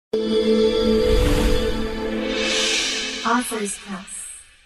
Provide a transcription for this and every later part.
Authors Press.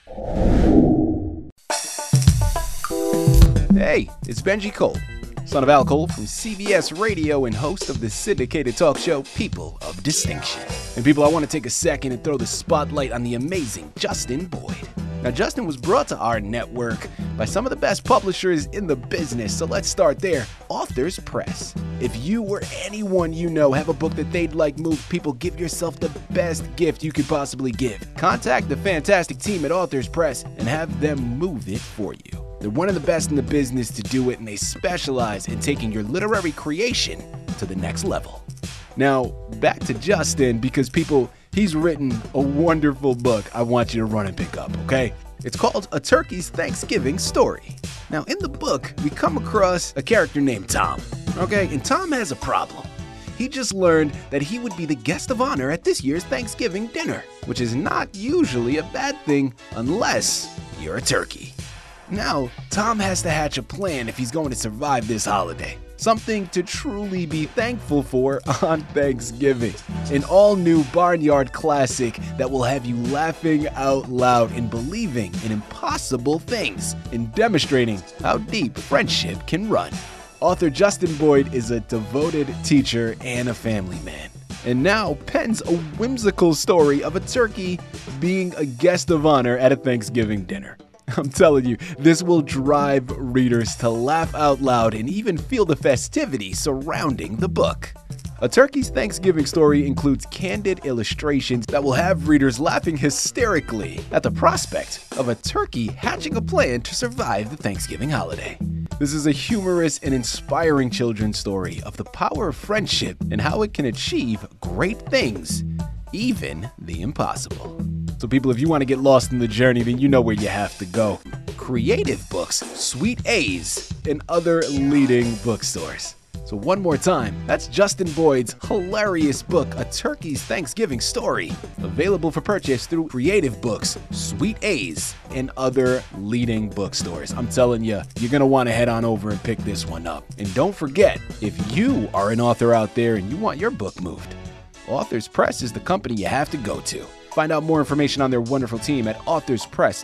Hey, it's Benji Cole, son of Al Cole from CBS Radio and host of the syndicated talk show People of Distinction. And people, I want to take a second and throw the spotlight on the amazing Justin Boyd. Now, Justin was brought to our network by some of the best publishers in the business, so let's start there. Authors Press. If you or anyone you know have a book that they'd like moved, people, give yourself the best gift you could possibly give. Contact the fantastic team at Authors Press and have them move it for you. They're one of the best in the business to do it, and they specialize in taking your literary creation to the next level. Now, back to Justin, because people, he's written a wonderful book I want you to run and pick up, okay? It's called A Turkey's Thanksgiving Story. Now, in the book, we come across a character named Tom, okay? And Tom has a problem. He just learned that he would be the guest of honor at this year's Thanksgiving dinner, which is not usually a bad thing unless you're a turkey. Now, Tom has to hatch a plan if he's going to survive this holiday. Something to truly be thankful for on Thanksgiving. An all-new Barnyard classic that will have you laughing out loud and believing in impossible things and demonstrating how deep friendship can run. Author Justin Boyd is a devoted teacher and a family man, and now pens a whimsical story of a turkey being a guest of honor at a Thanksgiving dinner. I'm telling you, this will drive readers to laugh out loud and even feel the festivities surrounding the book. A Turkey's Thanksgiving Story includes candid illustrations that will have readers laughing hysterically at the prospect of a turkey hatching a plan to survive the Thanksgiving holiday. This is a humorous and inspiring children's story of the power of friendship and how it can achieve great things, even the impossible. So people, if you want to get lost in the journey, then you know where you have to go. Creative Books, Sweet A's, and other leading bookstores. So one more time, that's Justin Boyd's hilarious book, A Turkey's Thanksgiving Story, available for purchase through Creative Books, Sweet A's, and other leading bookstores. I'm telling you, you're going to want to head on over and pick this one up. And don't forget, if you are an author out there and you want your book moved, Authors Press is the company you have to go to. Find out more information on their wonderful team at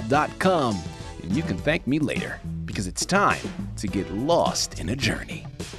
authorspress.com, and you can thank me later, because it's time to get lost in a journey.